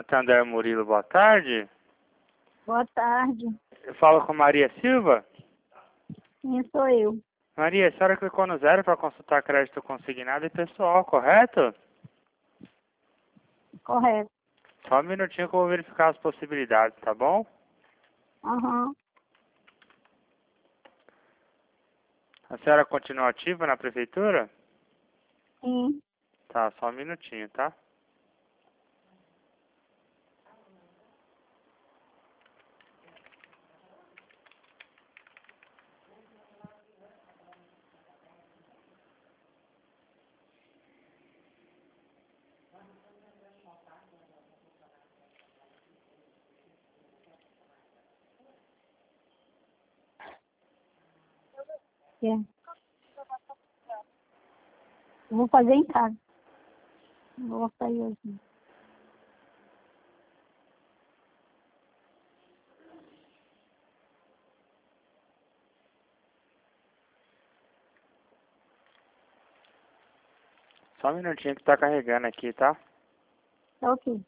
Santander Murilo, boa tarde. Boa tarde. Eu falo com Maria Silva. Quem sou eu? Maria, a senhora clicou no 0 para consultar crédito consignado e pessoal, correto? Correto. Só um minutinho que eu vou verificar as possibilidades, tá bom? Aham. A senhora continua ativa na prefeitura? Sim. Tá, só um minutinho, tá? É. Eu vou fazer em casa. Não vou sair hoje. Não. Só um minutinho que tá carregando aqui, tá? Tá ok.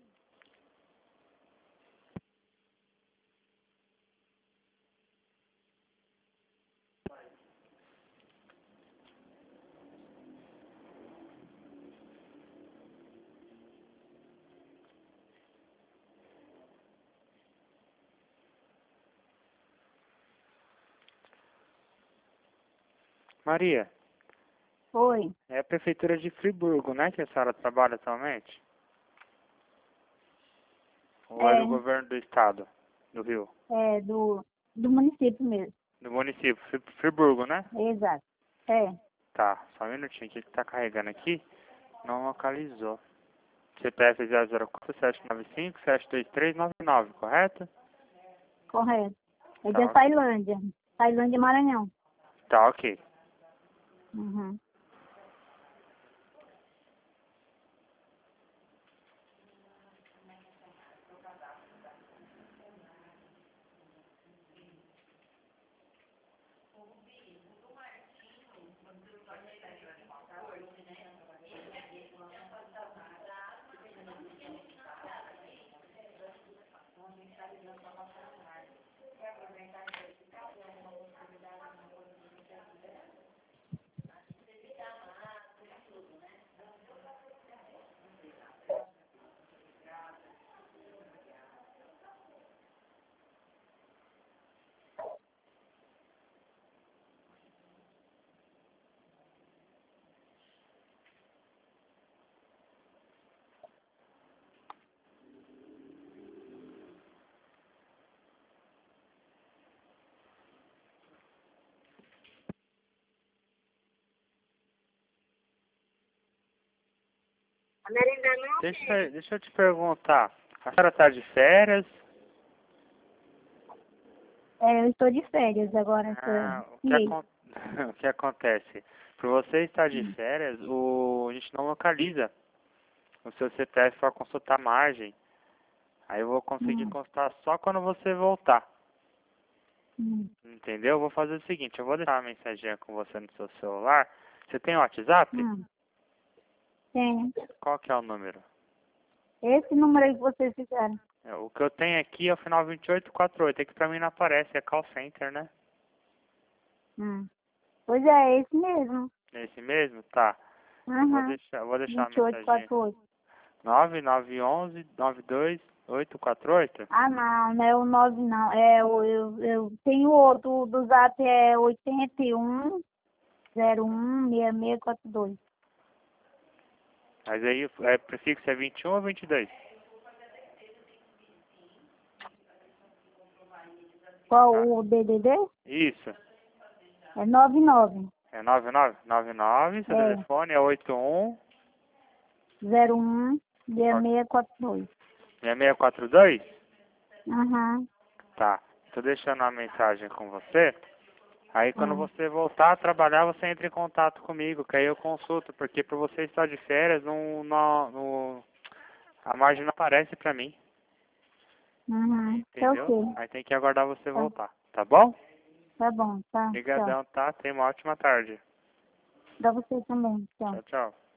Maria, Oi. é a prefeitura de Friburgo, né, que a senhora trabalha atualmente? Ou é do governo do estado, do Rio? É do município mesmo. Do município, Friburgo, né? Exato. É. Tá, só um minutinho que tá carregando aqui. Não localizou. CPF 004-795-72399, correto? Correto. É Tá, de Tailândia. Tailândia, Maranhão. tá, ok. Uhum. Deixa eu te perguntar. A senhora tá de férias? É, eu estou de férias agora. Ah, Mês. o que acontece? Por você estar de férias, a gente não localiza o seu CPF para consultar margem. Aí eu vou conseguir consultar só quando você voltar. Entendeu? Eu vou fazer o seguinte, eu vou deixar uma mensagem com você no seu celular. Você tem WhatsApp? Tem. Qual que é o número? Esse número aí que vocês fizeram. O que eu tenho aqui é o final 2848. É que pra mim não aparece, é call center, né? Pois é esse mesmo. Esse mesmo? Tá. Aham. Eu vou deixar uma mensagem. 2848. 9911-92848? Ah, não é o 9 não. Eu tenho outro do Zap, é 81016642. Mas aí prefixo é 21 ou 22? Qual o DDD? Isso. É 99. É 9999, seu telefone é 81 016642. 6642? Aham. Tá. Tô deixando uma mensagem com você. Aí quando você voltar a trabalhar, você entra em contato comigo, que aí eu consulto, porque por você estar de férias, a margem não aparece pra mim. Tá Entendeu? ok. Aí tem que aguardar você voltar, tá bom? Tá bom, tá. Tchau. Obrigadão, tá? Tenha uma ótima tarde. Pra você também. Tchau. Tchau, tchau.